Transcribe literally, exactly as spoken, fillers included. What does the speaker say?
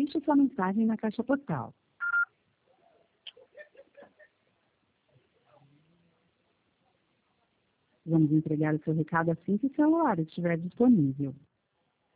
Deixe sua mensagem na caixa postal. Vamos entregar o seu recado assim que o celular estiver disponível.